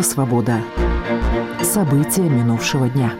«Свобода». События минувшего дня.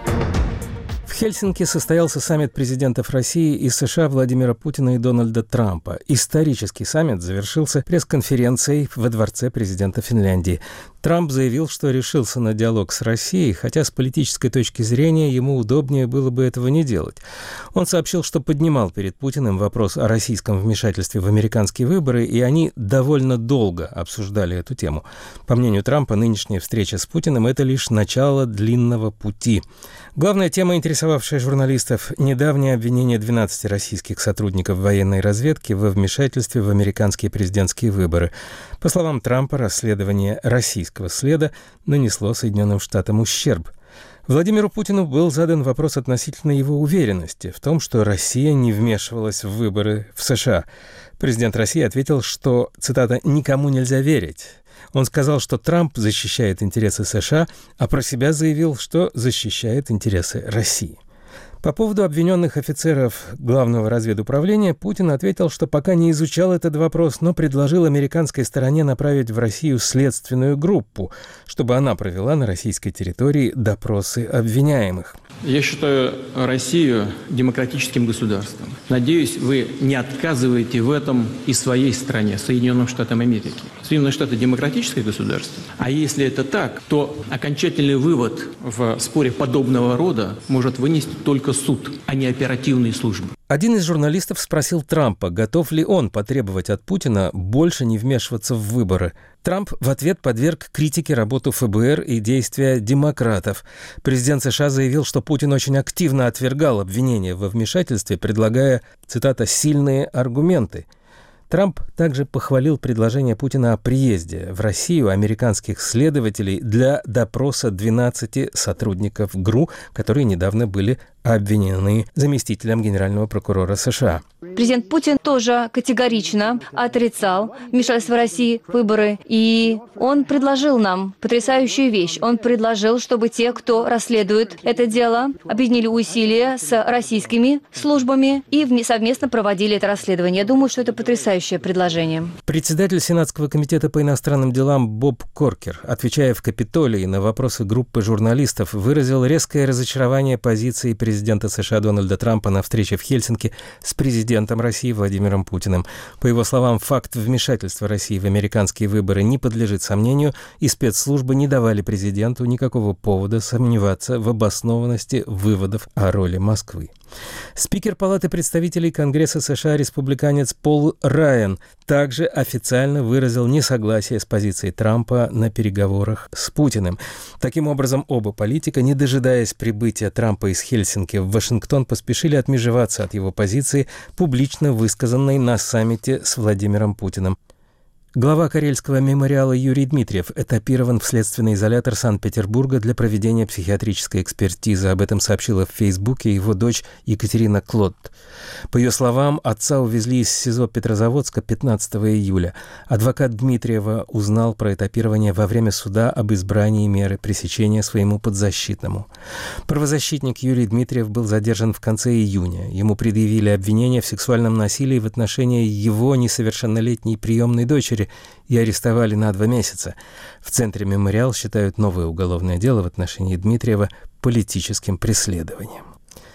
В Хельсинки состоялся саммит президентов России и США Владимира Путина и Дональда Трампа. Исторический саммит завершился пресс-конференцией во дворце президента Финляндии. Трамп заявил, что решился на диалог с Россией, хотя с политической точки зрения ему удобнее было бы этого не делать. Он сообщил, что поднимал перед Путиным вопрос о российском вмешательстве в американские выборы, и они довольно долго обсуждали эту тему. По мнению Трампа, нынешняя встреча с Путиным – это лишь начало длинного пути. Главная тема, интересовавшая журналистов – недавнее обвинение 12 российских сотрудников военной разведки во вмешательстве в американские президентские выборы. По словам Трампа, расследование российского следа нанесло Соединенным Штатам ущерб. Владимиру Путину был задан вопрос относительно его уверенности в том, что Россия не вмешивалась в выборы в США. Президент России ответил, что, цитата, «никому нельзя верить». Он сказал, что Трамп защищает интересы США, а про себя заявил, что защищает интересы России. По поводу обвиненных офицеров Главного разведуправления Путин ответил, что пока не изучал этот вопрос, но предложил американской стороне направить в Россию следственную группу, чтобы она провела на российской территории допросы обвиняемых. Я считаю Россию демократическим государством. Надеюсь, вы не отказываете в этом и своей стране, Соединенным Штатам Америки. Соединенные Штаты – демократическое государство. А если это так, то окончательный вывод в споре подобного рода может вынести только суд, а не оперативные службы. Один из журналистов спросил Трампа, готов ли он потребовать от Путина больше не вмешиваться в выборы. Трамп в ответ подверг критике работу ФБР и действия демократов. Президент США заявил, что Путин очень активно отвергал обвинения во вмешательстве, предлагая, цитата, «сильные аргументы». Трамп также похвалил предложение Путина о приезде в Россию американских следователей для допроса 12 сотрудников ГРУ, которые недавно были обвинены заместителем генерального прокурора США. Президент Путин тоже категорично отрицал вмешательство России в выборы, и он предложил нам потрясающую вещь. Он предложил, чтобы те, кто расследует это дело, объединили усилия с российскими службами и совместно проводили это расследование. Я думаю, что это потрясающее предложение. Председатель Сенатского комитета по иностранным делам Боб Коркер, отвечая в Капитолии на вопросы группы журналистов, выразил резкое разочарование позиции президента США Дональда Трампа на встрече в Хельсинки с президентом России Владимиром Путиным. По его словам, факт вмешательства России в американские выборы не подлежит сомнению, и спецслужбы не давали президенту никакого повода сомневаться в обоснованности выводов о роли Москвы. Спикер Палаты представителей Конгресса США республиканец Пол Райан также официально выразил несогласие с позицией Трампа на переговорах с Путиным. Таким образом, оба политика, не дожидаясь прибытия Трампа из Хельсинки в Вашингтон, поспешили отмежеваться от его позиции, публично высказанной на саммите с Владимиром Путиным. Глава Карельского мемориала Юрий Дмитриев этапирован в следственный изолятор Санкт-Петербурга для проведения психиатрической экспертизы. Об этом сообщила в Фейсбуке его дочь Екатерина Клод. По ее словам, отца увезли из СИЗО Петрозаводска 15 июля. Адвокат Дмитриева узнал про этапирование во время суда об избрании меры пресечения своему подзащитному. Правозащитник Юрий Дмитриев был задержан в конце июня. Ему предъявили обвинение в сексуальном насилии в отношении его несовершеннолетней приемной дочери и арестовали на 2 месяца. В Центре «Мемориал» считают новое уголовное дело в отношении Дмитриева политическим преследованием.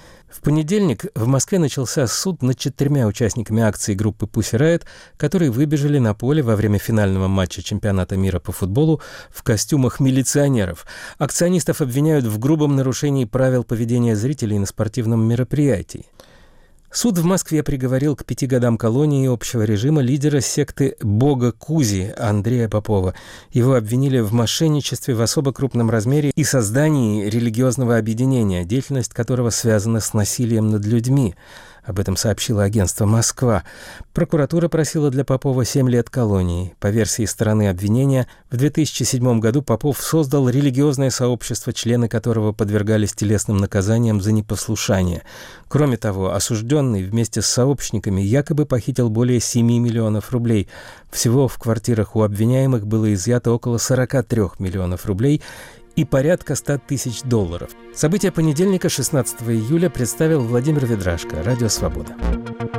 В понедельник в Москве начался суд над 4 участниками акции группы Pussy Riot, которые выбежали на поле во время финального матча чемпионата мира по футболу в костюмах милиционеров. Акционистов обвиняют в грубом нарушении правил поведения зрителей на спортивном мероприятии. Суд в Москве приговорил к 5 годам колонии общего режима лидера секты «Бога Кузи» Андрея Попова. Его обвинили в мошенничестве в особо крупном размере и создании религиозного объединения, деятельность которого связана с насилием над людьми. Об этом сообщило агентство «Москва». Прокуратура просила для Попова 7 лет колонии. По версии стороны обвинения, в 2007 году Попов создал религиозное сообщество, члены которого подвергались телесным наказаниям за непослушание. Кроме того, осужденный вместе с сообщниками якобы похитил более 7 миллионов рублей. Всего в квартирах у обвиняемых было изъято около 43 миллионов рублей и порядка $100 тысяч. События понедельника, 16 июля, представил Владимир Ведрашко, Радио Свобода.